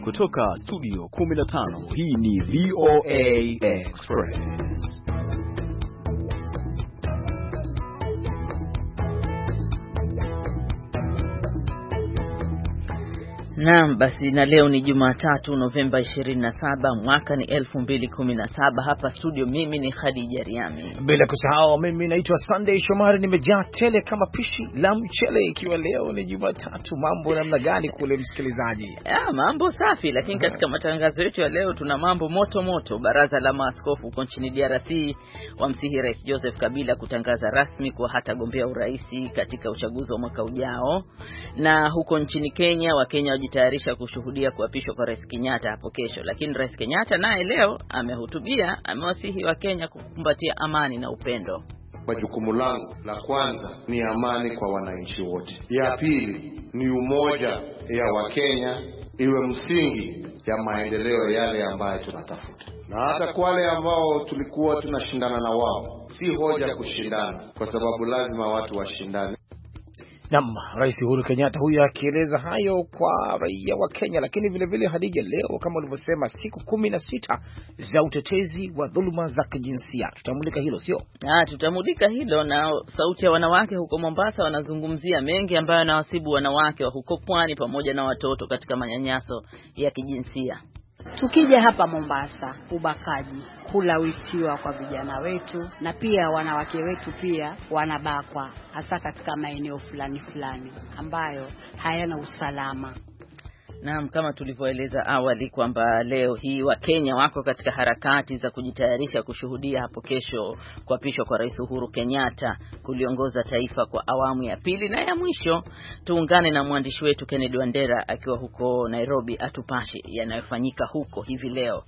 kutoka studio 15, hii ni VOA Express. Naam, basi na leo ni Jumatatu Novemba 27 mwaka ni 2017. Hapa studio mimi ni Khadija Riami. Bila kusahau mimi naitwa Sunday Shomari, nimejaa tele kama pishi la mchele, ikiwa leo ni Jumatatu. Mambo namna gani kule msikilizaji? Mambo safi, lakini katika matangazo yetu ya leo tuna mambo moto moto. Baraza la maaskofu huko nchini DRC wamsihi Rais Joseph Kabila kutangaza rasmi kuwa hatagombea urais katika uchaguzi wa mwaka ujao. Na huko nchini Kenya, Wakenya wajitayarisha kushuhudia kuapishwa kwa Rais Kenyatta hapo kesho. Lakini Rais Kenyatta naye leo amehutubia, amewasihi Wakenya kukumbatia amani na upendo. Jukumu langu la kwanza ni amani kwa wananchi wote. Ya pili ni umoja ya Wakenya iwe msingi ya maendeleo yale ambayo tunatafuta. Na hata kwa wale ambao tulikuwa tunashindana na wao, si hoja kushindana, kwa sababu lazima watu washindane. Naam, Rais Uhuru Kenyatta huyu akieleza hayo kwa raia wa Kenya. Lakini vile vile Hadija, leo kama ulivyosema, siku 16 za utetezi wa dhuluma za kijinsia. Tutamulika hilo, sio? Tutamulika hilo, na sauti ya wanawake huko Mombasa wanazungumzia mengi ambayo yanawasibu wanawake wa huko pwani pamoja na watoto katika manyanyaso ya kijinsia. Tukija hapa Mombasa, ubakaji, kulawitiwa kwa vijana wetu, na pia wanawake wetu pia wanabakwa, hasa katika maeneo fulani fulani ambayo hayana usalama. Naam, kama tulivyoeleza awali kwamba leo hii Wakenya wako katika harakati za kujitayarisha kushuhudia hapo kesho kuapishwa kwa Rais Uhuru Kenyatta kuliongoza taifa kwa awamu ya pili na ya mwisho. Tuungane na mwandishi wetu Kennedy Wandera akiwa huko Nairobi atupashe yanayofanyika huko hivi leo.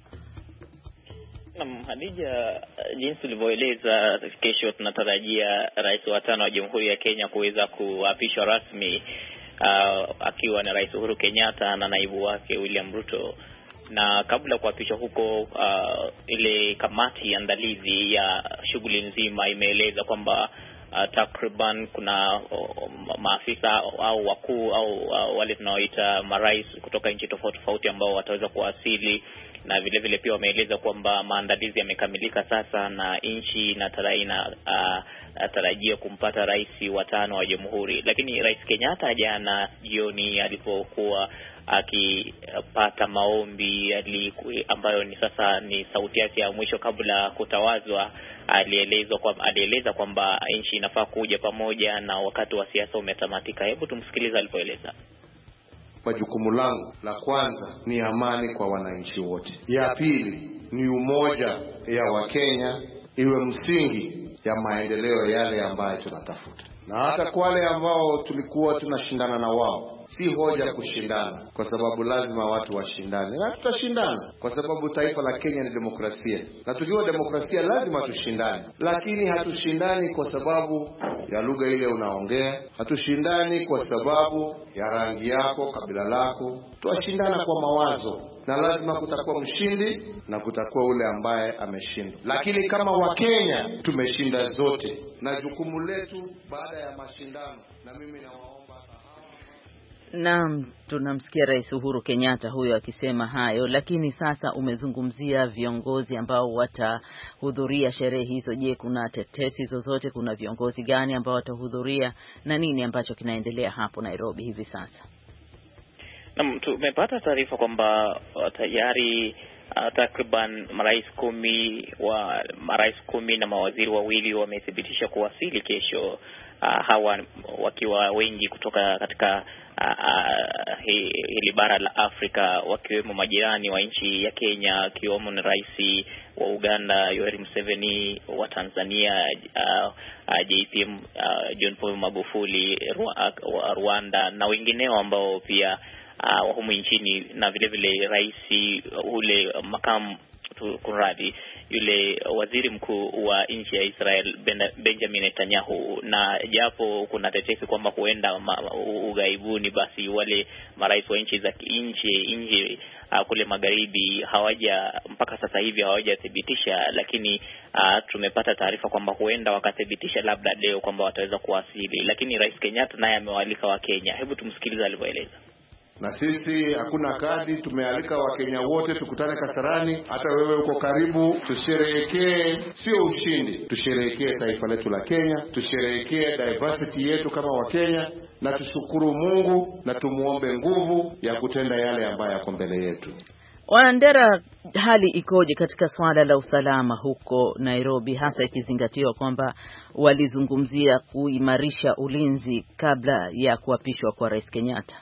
Naam, Hadija, jinsi ulivyoeleza, kesho tunatarajia rais wa 5 wa Jamhuri ya Kenya kuweza kuapishwa rasmi, akiwa na Rais Uhuru Kenyatta na naibu wake William Ruto. Na kabla kuapishwa huko, ile kamati andalizi ya shughuli nzima imeeleza kwamba takriban kuna maafisa au wakuu au wale tunaoita marais kutoka nchi tofauti tofauti ambao wataweza kuwasili, na vile vile pia wameeleza kwamba maandalizi yamekamilika sasa na nchi inatarajia kumpata rais wa 5 wa Jamhuri. Lakini Rais Kenyatta jana jioni alipokuwa akipata maombi ambayo ni sasa ni sauti yake ya mwisho kabla kutawazwa, alieleza kwamba nchi inafaa kuja pamoja na wakati wa siasa umetamatika. Hebu tumsikilize alipoeleza. Jukumu langu la kwanza ni amani kwa wananchi wote. Ya pili ni umoja ya Wakenya iwe msingi ya maendeleo yale ambayo tunatafuta. Na hata kwa wale ambao tulikuwa tunashindana na wao, si hoja kushindana, kwa sababu lazima watu washindane, na tutashindana kwa sababu taifa la Kenya ni demokrasia, na tukiwa demokrasia lazima tushindane. Lakini hatushindani kwa sababu ya lugha ile unaongea, hatushindani kwa sababu ya rangi yako, kabila lako. Tuashindana kwa mawazo, na lazima kutakuwa mshindi na kutakuwa ule ambaye ameshindwa. Lakini kama Wakenya tumeshinda zote, na jukumu letu baada ya mashindano, na mimi nawaomba. Naam, tunamsikia Rais Uhuru Kenyatta huyo akisema hayo. Lakini sasa umezungumzia viongozi ambao watahudhuria sherehe hizo. Je, kuna tetesi zozote? Kuna viongozi gani ambao watahudhuria na nini ambacho kinaendelea hapo Nairobi hivi sasa? Naam, tumepata taarifa kwamba tayari takriban marais 10 na mawaziri wawili wamethibitisha kuwasili kesho, hawa wakiwa wengi kutoka katika hili bara la Afrika, wakiwemo majirani wa nchi ya Kenya, akiwemo ni rais wa Uganda Yoweri Museveni, wa Tanzania JPM John Pombe Magufuli, wa Rwanda na wengineo ambao pia wa humu nchini, na vile vile rais ule makamu yule waziri mkuu wa nchi ya Israel Benjamin Netanyahu. Na japo kuna tetesi kwamba huenda ugaibuni, basi wale marais wa nchi za nje kule magharibi mpaka sasa hivi hawajathibitisha, lakini tumepata taarifa kwamba huenda wakathibitisha labda leo kwamba wataweza kuwasili. Lakini Rais Kenyatta naye amewaalika wa Kenya. Hebu tumsikilize alivyoeleza. Na sisi hakuna kadi, tumealika Wakenya wote tukutane Kasarani. Hata wewe uko karibu, tusherehekee sio ushindi, tusherehekee taifa letu la Kenya, tusherehekee diversity yetu kama Wakenya, na tushukuru Mungu na tumuombe nguvu ya kutenda yale ambayo yako mbele yetu. Wandera, hali ikoje katika swala la usalama huko Nairobi, hasa ikizingatiwa kwamba walizungumzia kuimarisha ulinzi kabla ya kuapishwa kwa Rais Kenyatta?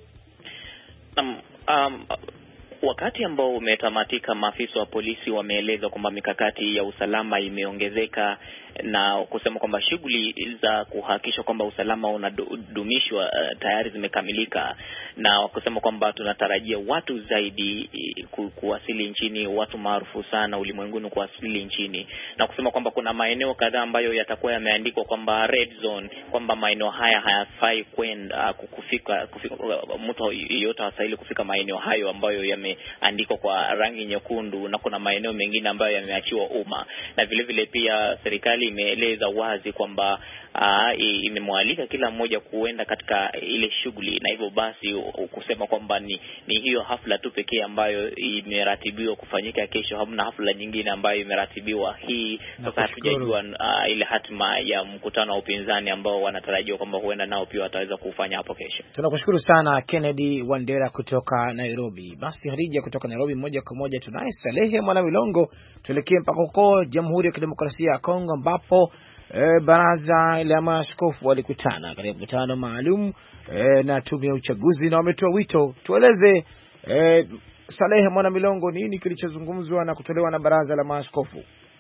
Wakati ambao umetamatika, maafisa wa polisi wameeleza kwamba mikakati ya usalama imeongezeka na kusema kwamba shughuli za kuhakikisha kwamba usalama unadumishwa tayari zimekamilika, na kusema kwamba tunatarajia watu zaidi kuwasili nchini, watu maarufu sana ulimwenguni kuwasili nchini, na kusema kwamba kuna maeneo kadhaa ambayo yatakuwa yameandikwa kwamba red zone, kwamba maeneo haya hayafai kwenda kufika mtu yeyote hastahili kufika maeneo hayo ambayo yameandikwa kwa rangi nyekundu, na kuna maeneo mengine ambayo yameachiwa umma. Na vile vile pia serikali imeeleza wazi kwamba imemwalika kila mmoja kuenda katika ile shughuli, na hivyo basi kusema kwamba ni hiyo hafla tu pekee ambayo imeratibiwa kufanyika kesho, hamna hafla nyingine ambayo imeratibiwa hii. Sasa hatujajua ile hatima ya mkutano wa upinzani ambao wanatarajiwa kwamba huenda nao pia wataweza kufanya hapo kesho. Tunakushukuru sana Kennedy Wandera kutoka Nairobi. Basi Hadija kutoka Nairobi, moja kwa moja tunaye Salehe Mwanamilongo. Tuelekee mpaka huko Jamhuri ya Kidemokrasia ya Kongo ambapo baraza la maaskofu walikutana katika mkutano maalum na tume ya uchaguzi na wametoa wito. Tueleze Salehe Mwanamilongo, nini kilichozungumzwa na kutolewa na baraza la maaskofu?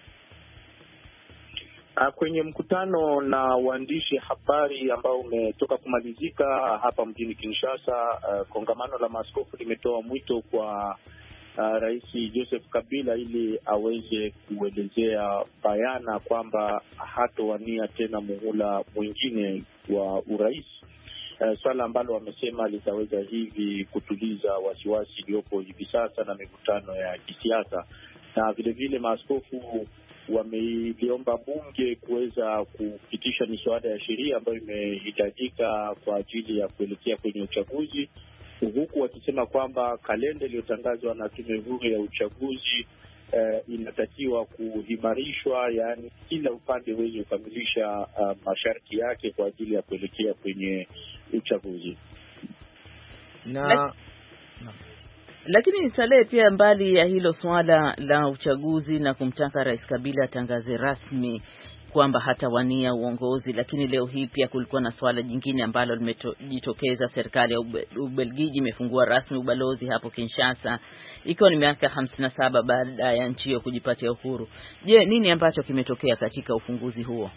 Kwenye mkutano na waandishi habari ambao umetoka kumalizika hapa mjini Kinshasa, kongamano la maaskofu limetoa mwito kwa Rais Joseph Kabila ili aweze kuelezea bayana kwamba hatowania tena muhula mwingine wa urais, swala ambalo wamesema litaweza hivi kutuliza wasiwasi iliyopo hivi sasa na mivutano ya kisiasa. Na vile vile maaskofu wameliomba bunge kuweza kupitisha miswada ya sheria ambayo imehitajika kwa ajili ya kuelekea kwenye uchaguzi, huku wakisema kwamba kalenda iliyotangazwa na tume huru ya uchaguzi inatakiwa kuimarishwa, yaani kila upande uweze kukamilisha masharti yake kwa ajili ya kuelekea kwenye uchaguzi. Lakini Saleh, pia mbali ya hilo swala la uchaguzi na kumtaka Rais Kabila atangaze rasmi kwamba hatawania uongozi, lakini leo hii pia kulikuwa na swala jingine ambalo limejitokeza. Serikali ya Ubelgiji imefungua rasmi ubalozi hapo Kinshasa, ikiwa ni miaka 57 baada ya nchi hiyo kujipatia uhuru. Je, nini ambacho kimetokea katika ufunguzi huo?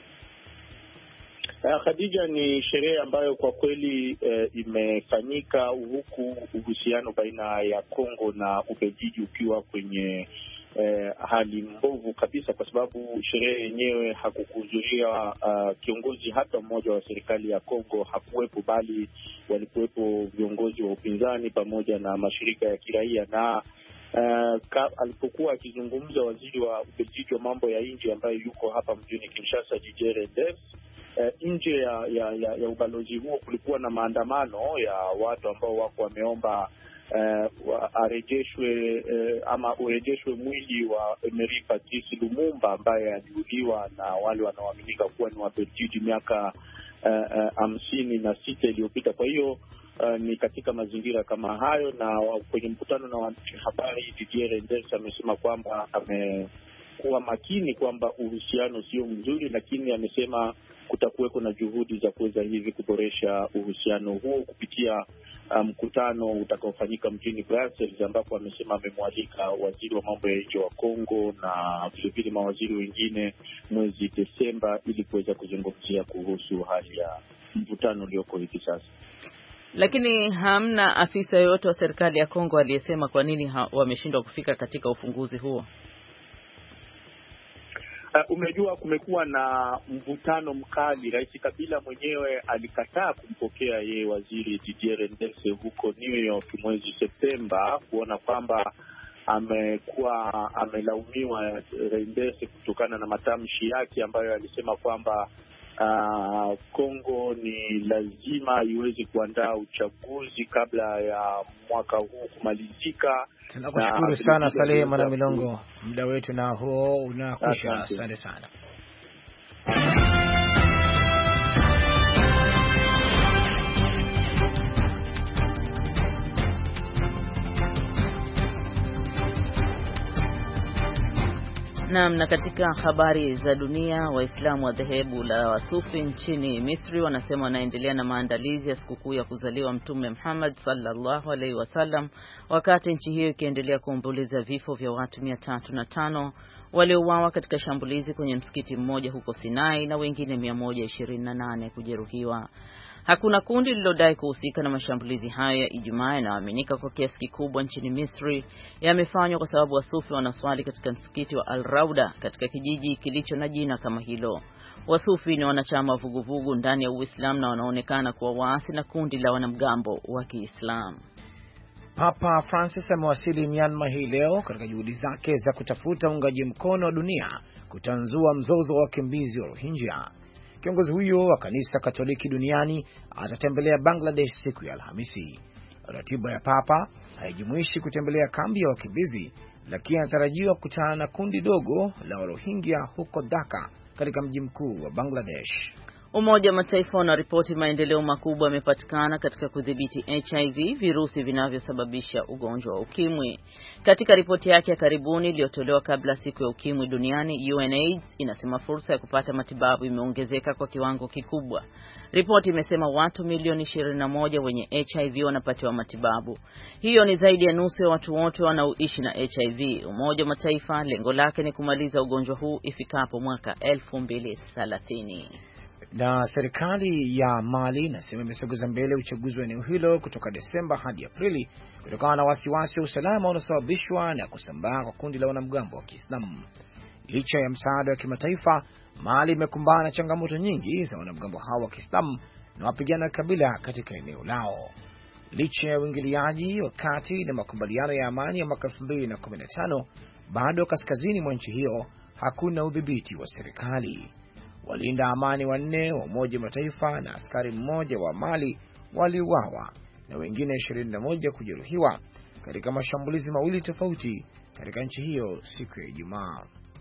Khadija, ni sherehe ambayo kwa kweli imefanyika huku uhusiano baina ya Kongo na Ubelgiji ukiwa kwenye hali mbovu kabisa, kwa sababu sherehe yenyewe hakukuhudhuria kiongozi hata mmoja wa serikali ya Kongo, hakuwepo, bali walikuwepo viongozi wa upinzani pamoja na mashirika ya kiraia. Na alipokuwa akizungumza waziri wa Ubelgiji wa mambo ya nje ambaye yuko hapa mjini Kinshasa, Didier Reynders, nje ya ubalozi huo kulikuwa na maandamano ya watu ambao wako wameomba arejeshwe ama urejeshwe mwili wa Emery Patrice Lumumba ambaye aliuliwa na wale wanaoaminika kuwa ni Wabelgiji miaka 56 iliyopita. Kwa hiyo ni katika mazingira kama hayo, na kwenye mkutano na waandishi habari, Didier Reynders amesema kwamba amekuwa makini kwamba uhusiano sio mzuri, lakini amesema kutakuweko na juhudi za kuweza hivi kuboresha uhusiano huo kupitia mkutano utakaofanyika mjini Brussels, ambapo amesema amemwalika waziri wa mambo ya nje wa Kongo na vilevile mawaziri wengine mwezi Desemba ili kuweza kuzungumzia kuhusu hali ya mvutano ulioko hivi sasa. Lakini hamna afisa yoyote wa serikali ya Kongo aliyesema kwa nini wameshindwa kufika katika ufunguzi huo. Umejua, kumekuwa na mvutano mkali. Rais Kabila mwenyewe alikataa kumpokea yeye waziri Didier Reynders huko New York mwezi Septemba, kuona kwamba amekuwa amelaumiwa Reynders kutokana na matamshi yake ambayo alisema kwamba Kongo ni lazima iweze kuandaa uchaguzi kabla ya mwaka huu kumalizika. Tunakushukuru sana Saleh Mwanamilongo, muda wetu na huo unakwisha. Asante sana. Na katika habari za dunia, Waislamu wa dhehebu la Wasufi nchini Misri wanasema wanaendelea na maandalizi ya sikukuu ya kuzaliwa Mtume Muhammad sallallahu alaihi wasallam, wakati nchi hiyo ikiendelea kuomboleza vifo vya watu 305 waliouawa katika shambulizi kwenye msikiti mmoja huko Sinai na wengine 128 kujeruhiwa. Hakuna kundi lililodai kuhusika na mashambulizi hayo ya Ijumaa yanayoaminika kwa kiasi kikubwa nchini Misri yamefanywa kwa sababu Wasufi wanaswali katika msikiti wa Al-Rauda katika kijiji kilicho na jina kama hilo. Wasufi ni wanachama wa vuguvugu ndani ya Uislamu na wanaonekana kuwa waasi na kundi la wanamgambo wa Kiislamu. Papa Francis amewasili Myanmar hii leo katika juhudi zake za kutafuta uungaji mkono wa dunia kutanzua mzozo wa wakimbizi wa Rohingya. Kiongozi huyo wa kanisa Katoliki duniani atatembelea Bangladesh siku ya Alhamisi. Ratiba ya Papa haijumuishi kutembelea kambi ya wakimbizi, lakini anatarajiwa kukutana na kundi dogo la Rohingya huko Dhaka katika mji mkuu wa Bangladesh. Umoja wa Mataifa unaripoti maendeleo makubwa yamepatikana katika kudhibiti HIV, virusi vinavyosababisha ugonjwa wa ukimwi. Katika ripoti yake ya karibuni iliyotolewa kabla siku ya ukimwi duniani, UNAIDS inasema fursa ya kupata matibabu imeongezeka kwa kiwango kikubwa. Ripoti imesema watu milioni 21 wenye HIV wanapatiwa matibabu. Hiyo ni zaidi ya nusu ya watu wote wanaoishi na HIV. Umoja wa Mataifa lengo lake ni kumaliza ugonjwa huu ifikapo mwaka 2030. Na serikali ya Mali inasema imesogeza mbele uchaguzi wa eneo hilo kutoka Desemba hadi Aprili kutokana na wasiwasi wa usalama unaosababishwa na kusambaa kwa kundi la wanamgambo wa Kiislamu. Licha ya msaada wa kimataifa, Mali imekumbana na changamoto nyingi za wanamgambo hao wa Kiislamu na wapigana wa kabila katika eneo lao. Licha ya uingiliaji wakati na makubaliano ya amani ya mwaka 2015, bado kaskazini mwa nchi hiyo hakuna udhibiti wa serikali. Walinda amani 4 wa Umoja wa Mataifa na askari mmoja wa Mali waliuawa na wengine 21 kujeruhiwa katika mashambulizi mawili tofauti katika nchi hiyo siku ya Ijumaa.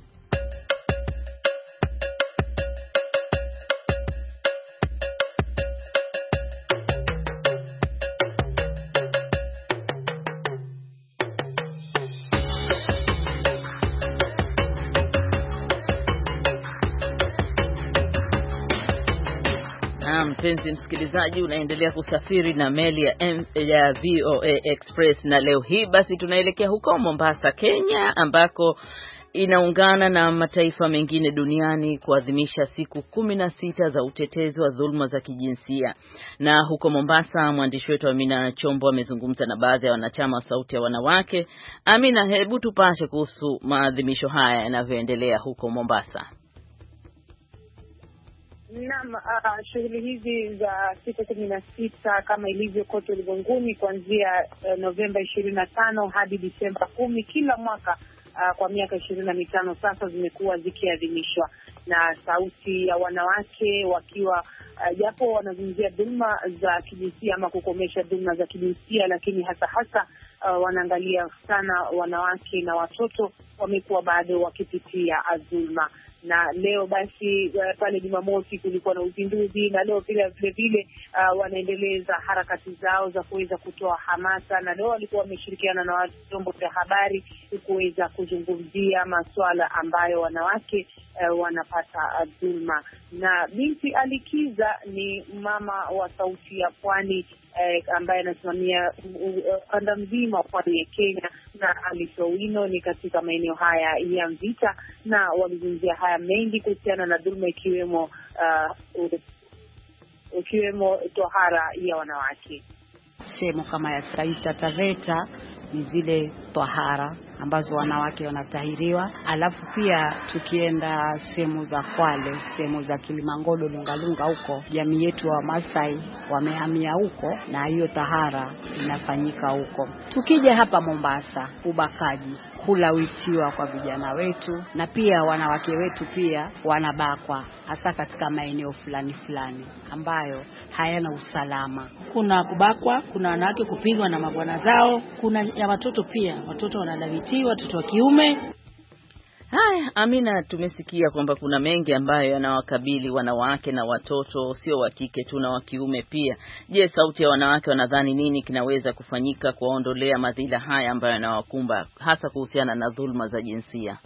Mpenzi msikilizaji, unaendelea kusafiri na meli ya VOA Express, na leo hii basi tunaelekea huko Mombasa, Kenya, ambako inaungana na mataifa mengine duniani kuadhimisha siku 16 za utetezi wa dhuluma za kijinsia. Na huko Mombasa, mwandishi wetu Amina Chombo amezungumza na baadhi ya wanachama wa Sauti ya Wanawake. Amina, hebu tupashe kuhusu maadhimisho haya yanavyoendelea huko Mombasa. Naam, shughuli hizi za siku 16 kama ilivyo kote ulimwenguni kuanzia Novemba 25 hadi Disemba 10 kila mwaka kwa miaka 25 sasa zimekuwa zikiadhimishwa, na Sauti ya Wanawake wakiwa japo wanazungumzia dhulma za kijinsia ama kukomesha dhulma za kijinsia, lakini hasa wanaangalia sana wanawake na watoto wamekuwa bado wakipitia dhulma. Na leo basi pale Jumamosi kulikuwa na uzinduzi, na leo pia vile wanaendeleza harakati zao za kuweza kutoa hamasa, na leo walikuwa wameshirikiana na vyombo vya habari kuweza kuzungumzia masuala ambayo wanawake wanapata dhulma. Na binti Alikiza ni mama wa Sauti ya Pwani ambaye anasimamia kanda mzima wa pwani ya Kenya, na Alice Owino ni katika maeneo haya ya Mvita, na walizungumzia haya mengi kuhusiana na dhulma ikiwemo tohara ya wanawake. Sehemu kama ya Taita Taveta ni zile tohara ambazo wanawake wanatahiriwa. Alafu pia tukienda sehemu za Kwale, sehemu za Kilimangodo, Lungalunga huko, jamii yetu wa Masai wamehamia huko na hiyo tahara inafanyika huko. Tukija hapa Mombasa, ubakaji, kulawitiwa kwa vijana wetu, na pia wanawake wetu pia wanabakwa, hasa katika maeneo fulani fulani ambayo hayana usalama. Kuna kubakwa, kuna wanawake kupigwa na mabwana zao, kuna ya watoto pia, watoto wanalawitiwa, watoto wa kiume. Haya, Amina, tumesikia kwamba kuna mengi ambayo yanawakabili wanawake na watoto, sio wa kike tu na wa kiume pia. Je, sauti ya wanawake wanadhani nini kinaweza kufanyika kuwaondolea madhila haya ambayo yanawakumba, hasa kuhusiana na dhulma za jinsia?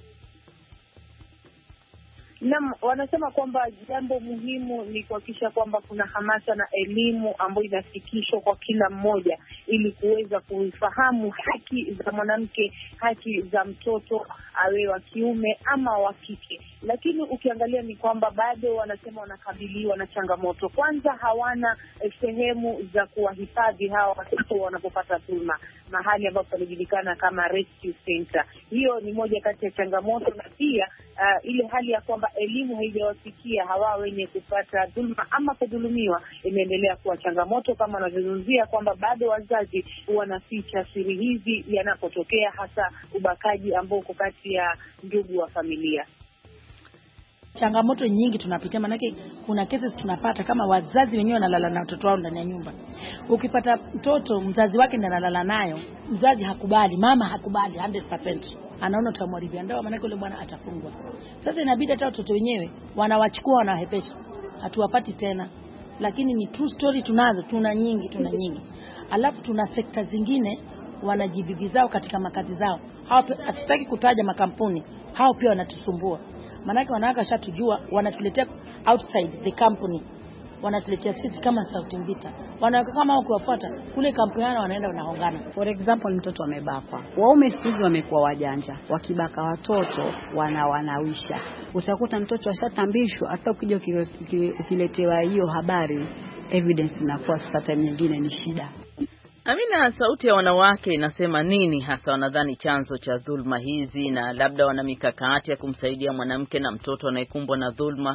Naam, wanasema kwamba jambo muhimu ni kuhakikisha kwamba kuna hamasa na elimu ambayo inafikishwa kwa kila mmoja ili kuweza kufahamu haki za mwanamke, haki za mtoto, awe wa kiume ama wa kike. Lakini ukiangalia ni kwamba bado wanasema wanakabiliwa na changamoto. Kwanza, hawana sehemu za kuwahifadhi hawa watoto wanapopata dhulma, mahali ambapo panajulikana kama rescue center. Hiyo ni moja kati ya changamoto, na pia ile hali ya kwamba elimu haijawafikia hawa wenye kupata dhulma ama kudhulumiwa imeendelea kuwa changamoto, kama wanavyozungumzia kwamba bado wazazi wanaficha siri hizi yanapotokea, hasa ubakaji ambao uko kati ya ndugu wa familia. Changamoto nyingi tunapitia, manake kuna cases tunapata kama wazazi wenyewe wanalala na watoto wao ndani ya nyumba. Ukipata mtoto mzazi wake ndiye analala nayo, mzazi hakubali, mama hakubali 100%. Anaona utamharibia ndoa, manake yule bwana atafungwa. Sasa inabidi hata watoto wenyewe wanawachukua, wanawahepesha, hatuwapati tena. Lakini ni true story, tuna nyingi. Alafu tuna sekta zingine wanajibibi zao katika makazi zao. Hao asitaki kutaja makampuni, hao pia wanatusumbua. Manake wanawake shatujua, wanatuletea outside the company, wanatuletea sisi kama Sauti Mvita. Wanawake kama wao kuwafuata kule kampuni yao, wanaenda wanahongana. For example, mtoto amebakwa, waume siku hizi wamekuwa wajanja, wakibaka watoto wanawisha. Utakuta mtoto ashatambishwa, hata ukija ukiletewa hiyo habari, evidence inakuwa sasa nyingine ni shida. Amina, sauti ya wanawake inasema nini hasa wanadhani chanzo cha dhulma hizi, na labda wana mikakati ya kumsaidia mwanamke na mtoto anayekumbwa na dhulma?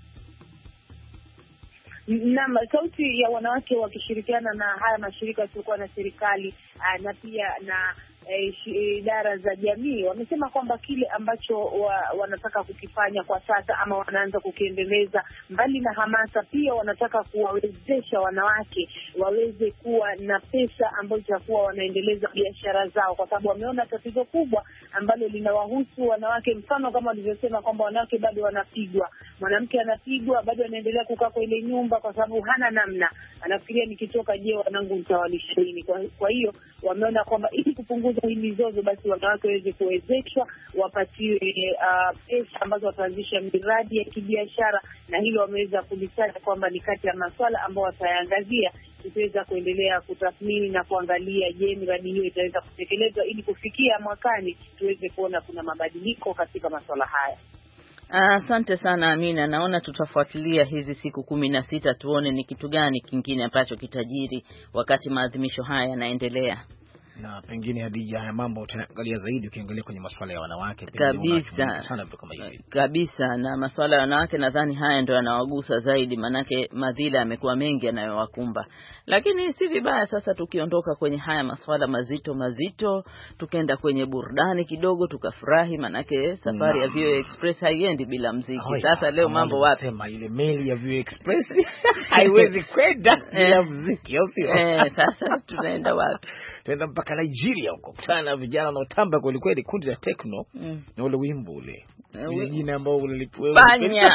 Naam, sauti ya wanawake wakishirikiana na haya mashirika yasiyokuwa na serikali na pia na idara za jamii wamesema kwamba kile ambacho wanataka kukifanya kwa sasa ama wanaanza kukiendeleza, mbali na hamasa, pia wanataka kuwawezesha wanawake waweze kuwa na pesa ambazo zitakuwa wanaendeleza biashara zao, kwa sababu wameona tatizo kubwa ambalo linawahusu wanawake. Mfano kama walivyosema kwamba wanawake bado wanapigwa, mwanamke anapigwa bado anaendelea kukaa kwa ile nyumba kwa sababu hana namna, anafikiria nikitoka, je, wanangu nitawalisha nini? Kwa hiyo wameona kwamba ili kupunguza hii mizozo, basi wanawake waweze kuwezeshwa, wapatiwe pesa ambazo wataanzisha miradi ya kibiashara, na hilo wameweza kulitaja kwamba ni kati ya masuala ambayo watayaangazia tutaweza kuendelea kutathmini na kuangalia, je, miradi hiyo itaweza kutekelezwa ili kufikia mwakani tuweze kuona kuna mabadiliko katika masuala haya. Asante sana Amina, naona tutafuatilia hizi siku 16 tuone ni kitu gani kingine ambacho kitajiri wakati maadhimisho haya yanaendelea. Na pengine Hadija, haya mambo utaangalia zaidi ukiangalia kwenye masuala ya wanawake kabisa sana kama hivi. Kabisa, na masuala ya wanawake nadhani haya ndio yanawagusa zaidi, manake madhila yamekuwa mengi yanayowakumba. Lakini si vibaya sasa tukiondoka kwenye haya masuala mazito tukaenda kwenye burudani kidogo tukafurahi, manake safari ya VOA Express haiendi bila muziki. Sasa leo mambo wapi? Sema ile meli ya VOA Express haiwezi kwenda bila muziki, au sio? Sasa tunaenda wapi? Tunaenda mpaka Nigeria huko, kutana na vijana wanaotamba kweli kweli, kundi la techno na ule wimbo ule jina ambao ulilipewa Panya.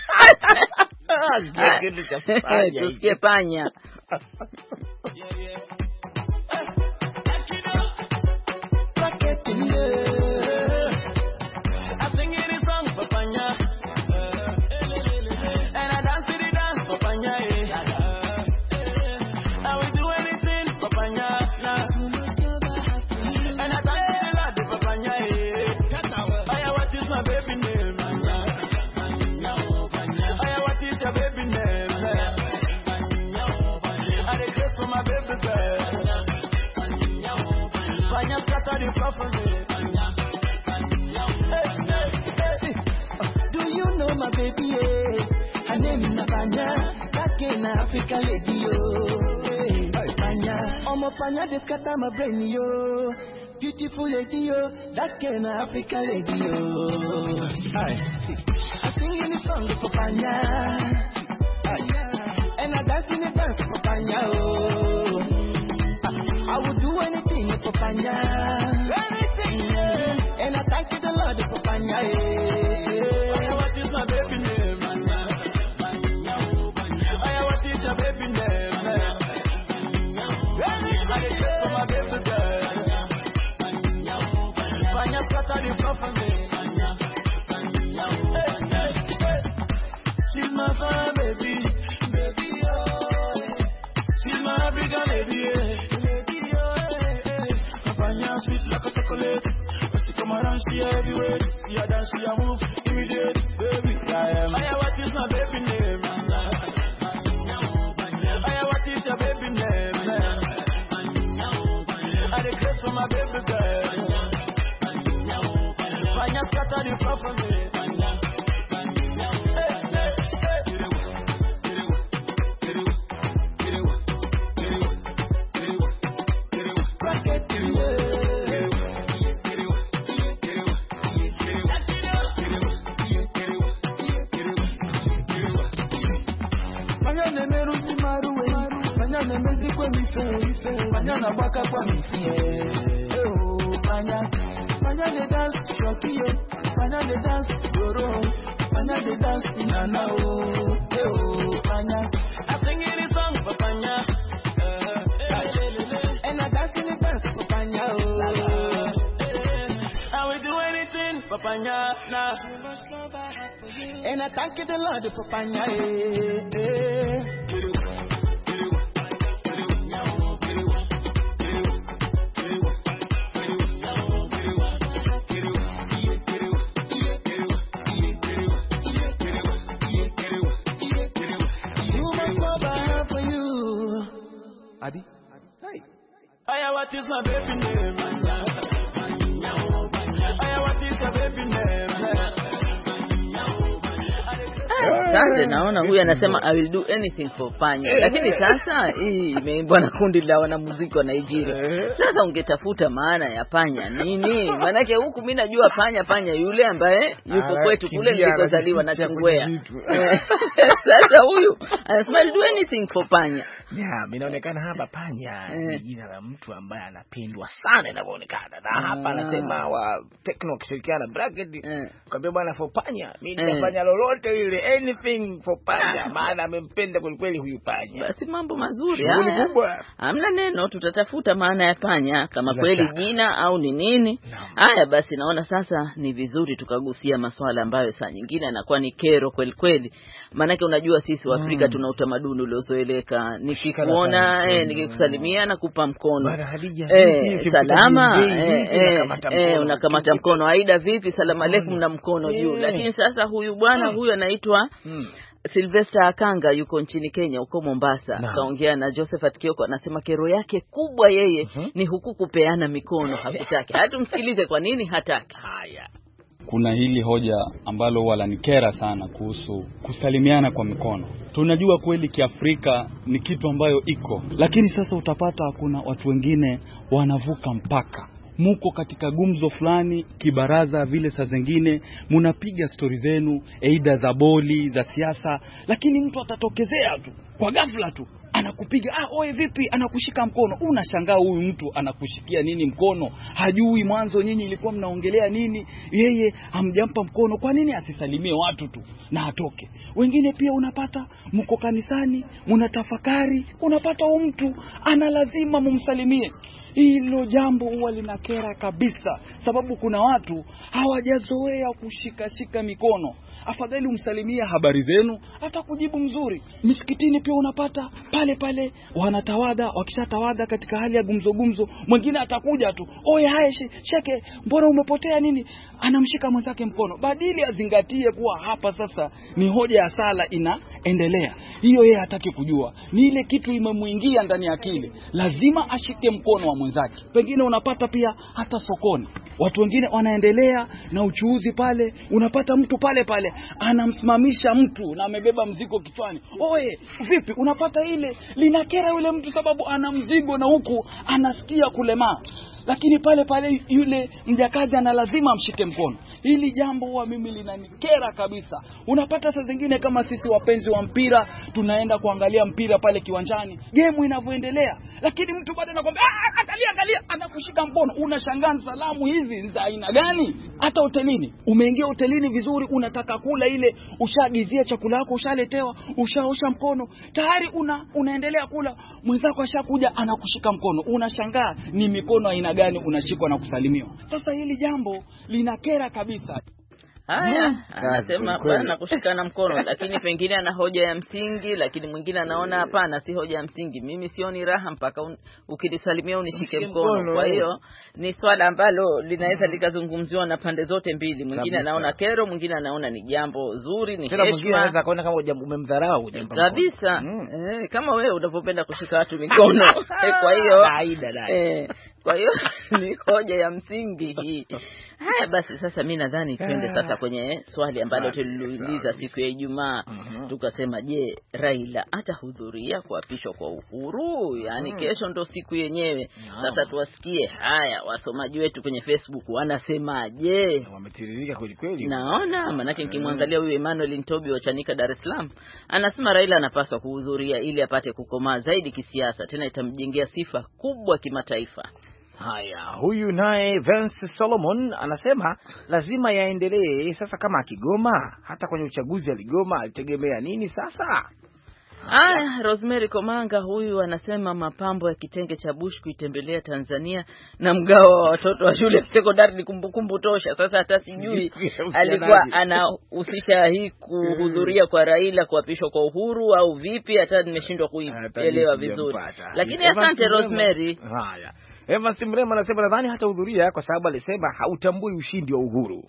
Tusikie Panya. Do you know my baby? Her name is Panya, back in Africa lady yo. Panya, Panya, they scatter my brain yo. beautiful lady, oh, that kind of African lady, oh. I sing in the song for Panya, and I dance in the dance for Panya, oh. I would do anything for Panya, and I thank you the Lord for Panya, what is my baby name? What is your baby name? I just for my baby girl. Panya scatter the floor for me. She's my fine baby, baby oh. She's my African lady, lady oh. Panya sweet like a chocolate. When she come around, she everywhere. See her dance, see her move, immediate, baby. I am. What is my baby name? What is your baby name? I request for my baby girl. Panya scatter the floor for me. Panya baka kwa misi, oh Panya, Panya de dance, shoki, Panya de dance, doro, Panya de dance, nana, oh Panya. I sing any song for Panya, and I dance in the dance for Panya, oh. I will do anything for Panya, now. And I thank you the Lord for Panya, Abi? Hey. What is my baby name? What is your baby name? Sasa naona huyu anasema I will do anything for Panya. Lakini sasa hii imeimbwa na kundi la wanamuziki wa Nigeria. Sasa ungetafuta maana ya Panya nini? Maana yake huku mimi najua Panya yule ambaye yuko kwetu kule nilikozaliwa na Chungwea. Sasa huyu anasema I will do anything for Panya. Yeah, inaonekana hapa Panya ni jina la mtu ambaye anapendwa sana inavyoonekana. Na hapa anasema wa Tekno kishirikiana bracket kwambia bwana for Panya mimi nitafanya lolote ile, anything for Panya, maana amempenda kweli huyu Panya. Basi mambo mazuri haya. Hamna neno, tutatafuta maana ya Panya kama kweli jina au ni nini. Haya basi naona sasa ni vizuri tukagusia masuala ambayo saa nyingine yanakuwa ni kero kweli. Maana unajua sisi wa Afrika tuna utamaduni uliozoeleka. Nikikuona nikikusalimia na kupa mkono. Salama unakamata mkono. Aida vipi? Salamu alaykum na mkono juu. Lakini sasa huyu bwana huyu anaitwa Sylvester Akanga yuko nchini Kenya huko Mombasa. Kaongea na Josephat Kioko, anasema kero yake kubwa yeye ni huku kupeana mikono hakutaki. Hata msikilize kwa nini hataki. Haya. Kuna hili hoja ambalo wala nikera sana kuhusu kusalimiana kwa mikono. Tunajua kweli Kiafrika ni kitu ambayo iko, lakini sasa utapata kuna watu wengine wanavuka mpaka. Muko katika gumzo fulani kibaraza vile, saa zingine mnapiga stori zenu aidha za boli za siasa, lakini mtu atatokezea tu kwa ghafla tu anakupiga oe vipi, anakushika mkono. Unashangaa huyu mtu anakushikia nini mkono? Hajui mwanzo nyinyi ilikuwa mnaongelea nini, yeye hamjampa mkono. Kwa nini asisalimie watu tu na atoke? Wengine pia unapata mko kanisani mnatafakari, unapata huyu mtu ana lazima mumsalimie. Hilo jambo huwa linakera kabisa, sababu kuna watu hawajazoea kushika mikono. Afadhali umsalimia habari zenu, atakujibu mzuri. Misikitini pia unapata pale wanatawada, wakishatawada katika hali ya gumzo, mwingine atakuja tu, oye haya sheke, mbona umepotea nini? Anamshika mwenzake mkono. Badili azingatie kuwa hapa sasa ni hoja ya sala inaendelea. Hiyo yeye hataki kujua. Ni ile kitu imemuingia ndani ya akili. Lazima ashike mkono wa mwenzake. Pengine unapata pia hata sokoni. Watu wengine wanaendelea na uchuuzi pale, unapata mtu pale anamsimamisha mtu na amebeba mzigo kichwani. Oye, vipi? Unapata ile linakera yule mtu sababu ana mzigo na huku anasikia kulemaa. lakini pale pale yule mjakazi ana lazima amshike mkono. Hili jambo huwa mimi linanikera kabisa. Unapata saa zingine kama sisi wapenzi wa mpira tunaenda kuangalia mpira pale kiwanjani, game inavyoendelea, lakini mtu bado anakuambia angalia, anakushika mkono. Unashangaa salamu hizi za aina gani? Hata hotelini, umeingia hotelini vizuri, unataka kula ile, ushagizia chakula yako, ushaletewa, ushaosha mkono, tayari unaendelea kula, mwenzako ashakuja anakushika mkono. Unashangaa ni mikono aina gani unashikwa na kusalimiwa. Sasa hili jambo linakera kabisa. Haya, anasema bwana kushikana mkono, lakini pengine ana hoja ya msingi, lakini mwingine anaona hapana, si hoja ya msingi. Mimi sioni raha mpaka ukinisalimia unishike mkono. Kwa hiyo ni swala ambalo linaweza likazungumziwa na pande zote mbili. Mwingine anaona kero, mwingine anaona ni jambo zuri, ni heshima. Mwingine anaweza kuona kama umemdharau jambo kabisa. Kama wewe unapopenda kushika watu mikono. Kwa hiyo kwa hiyo ni hoja ya msingi hii. Haya basi, sasa mimi nadhani twende sasa kwenye swali ambalo tuliuliza siku ya Ijumaa. Tukasema, je, Raila atahudhuria kuapishwa kwa Uhuru? Yaani kesho ndo siku yenyewe. Sasa tuwasikie haya wasomaji wetu kwenye Facebook wanasemaje. Wametiririka kweli kweli. Naona manake nikimwangalia huyu Emmanuel Ntobi wa Chanika Dar es Salaam anasema Raila anapaswa kuhudhuria ili apate kukomaa zaidi kisiasa, tena itamjengea sifa kubwa kimataifa. Haya, huyu naye Vance Solomon anasema lazima yaendelee. Sasa kama akigoma, hata kwenye uchaguzi aligoma, alitegemea nini sasa? Rosemary Komanga huyu anasema mapambo ya kitenge cha Bush kuitembelea Tanzania na mgao wa watoto wa shule sekondari ni kumbukumbu tosha. Sasa hata sijui alikuwa anahusisha hii kuhudhuria kwa Raila kuapishwa kwa Uhuru au vipi, hata nimeshindwa kuielewa vizuri. Lakini asante Rosemary. Haya, Evans Mrema anasema nadhani hatahudhuria kwa sababu alisema hautambui ushindi wa Uhuru.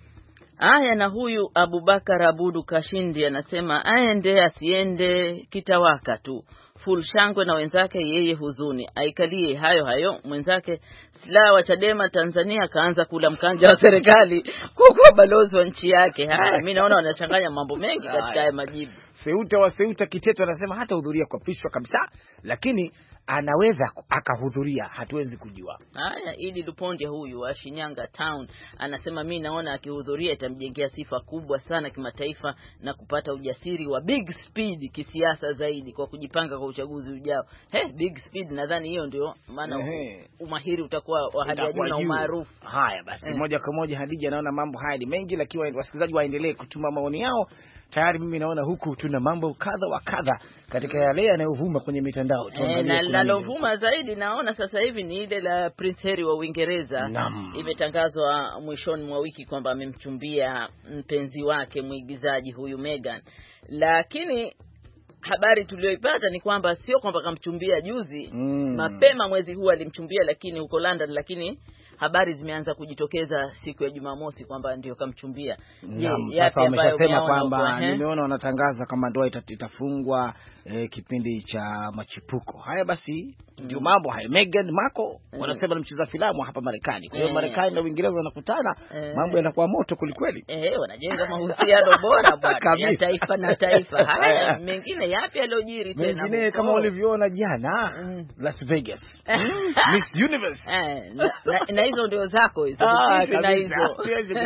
Na huyu Abubakar Abudu Kashindi anasema aende asiende kitawaka tu. Full shangwe na wenzake, yeye huzuni. Aikalie hayo mwenzake Slaa wa Chadema Tanzania kaanza kula mkanja wa serikali kwa balozi wa nchi yake. Mimi naona wanachanganya mambo mengi katika haya majibu. Seuta Kiteto anasema hatahudhuria kuapishwa kabisa, lakini anaweza akahudhuria, hatuwezi kujua. Idi Luponde huyu wa Shinyanga Town anasema mimi naona akihudhuria itamjengea sifa kubwa sana kimataifa na kupata ujasiri wa big speed kisiasa zaidi kwa kujipanga kwa uchaguzi ujao. Big speed nadhani hiyo ndio maana umahiri utakuwa wa hali ya juu na umaarufu. Haya basi, moja kwa moja Hadija, naona mambo haya ni mengi, lakini wasikilizaji waendelee kutuma maoni yao. Tayari mimi naona huku tuna mambo kadha wa kadha katika yale yanayovuma kwenye mitandao. Na lalovuma zaidi naona sasa hivi ni ile la Prince Harry wa Uingereza. Imetangazwa mwishoni mwa wiki kwamba amemchumbia mpenzi wake mwigizaji huyu Meghan. Lakini habari tulioipata ni kwamba sio kwamba kamchumbia juzi, mapema mwezi huu alimchumbia, lakini huko London, lakini habari zimeanza kujitokeza siku ya Jumamosi kwamba ndio kamchumbia. Sasa wameshasema kwamba nimeona wanatangaza kama ndoa itafungwa kipindi cha machipuko. Haya basi, ndio mambo haya. Meghan Markle wanasema ni mcheza filamu hapa Marekani. Kwa hiyo Marekani na Uingereza wanakutana, mambo yanakuwa moto kulikweli. Wanajenga mahusiano bora bwana ya taifa na taifa. Haya mengine yapi yalojiri tena? Mengine kama ulivyoona jana Las Vegas. Miss Universe. Na hizo ndio zako hizo. Na hizo.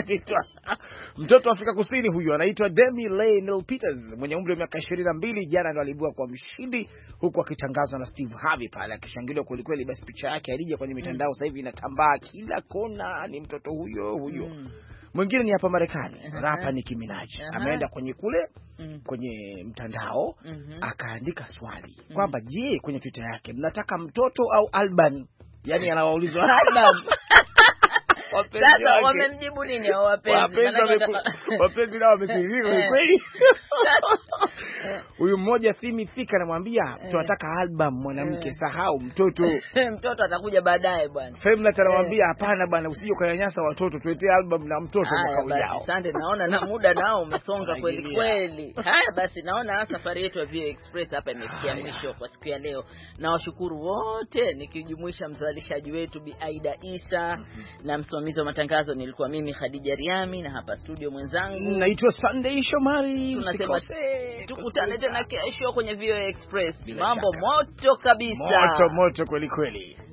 Mtoto wa Afrika Kusini huyu anaitwa Demi Lane Peters mwenye umri wa miaka 22 jana ndo alibua kwa mshindi, huku akitangazwa na Steve Harvey pale akishangiliwa kweli kweli. Basi picha yake alija kwenye mitandao sasa hivi inatambaa kila kona, ni mtoto huyo. Mwingine ni hapa Marekani, rapa Nicki Minaj. Ameenda kwenye kwenye mtandao akaandika swali kwamba je, kwenye Twitter yake mnataka mtoto au album? Yaani anawaulizwa album. Sasa wamemjibu nini hao wapenzi nao wametiririka kweli. Huyu mmoja Simi Fika anamwambia tunataka album mwanamke, sahau mtoto. Mtoto atakuja baadaye bwana. Femla anamwambia hapana bwana, usije ukanyanyasa watoto, tuletee album na mtoto mwaka ujao. Asante, naona na muda nao umesonga kweli kweli. Haya basi, naona safari yetu ya VOA Express hapa imefikia mwisho kwa siku ya leo. Na washukuru wote nikijumuisha mzalishaji wetu Bi Aida Isa na msimamizi wa matangazo nilikuwa mimi Khadija Riami, na hapa studio mwenzangu naitwa Sunday Shomari. Tunasema tukutane tena kesho kwenye VOA Express. Mambo moto kabisa. Moto kweli kweli.